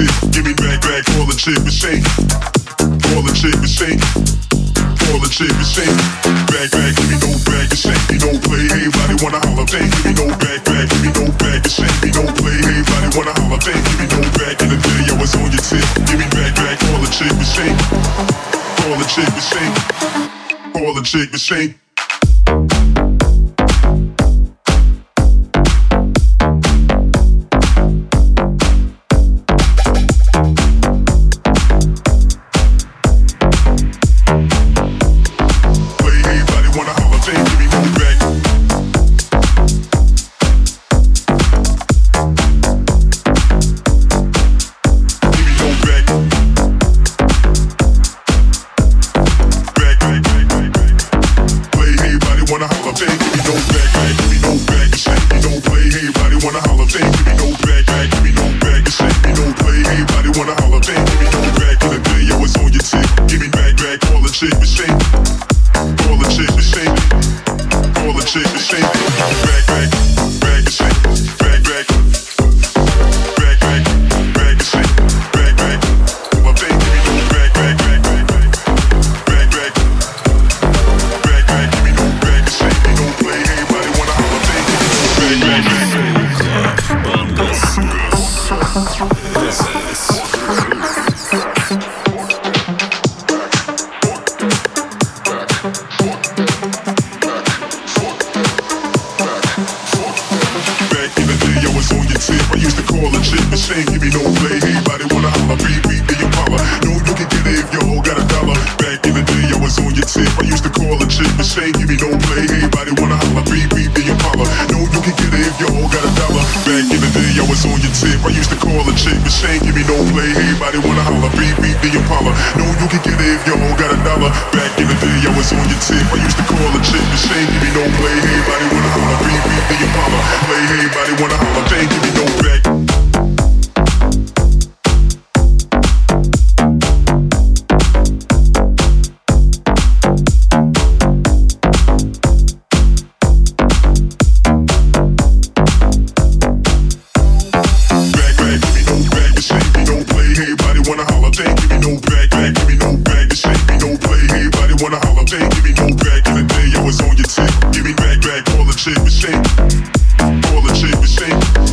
tip. Give me back, all the chip is shake. All the chip is shake. All the chip is shake. Back, give me no back, it's shake. Me no play, hey, body wanna holler, bang. Give me no back, give me no back, it's shake. Me no play, hey, body wanna holler, bang. Give me no back in the day, I was on your tip. Give me back, all the chip is shake. All the chip is shake. All the chip is shake. All the chip is shake.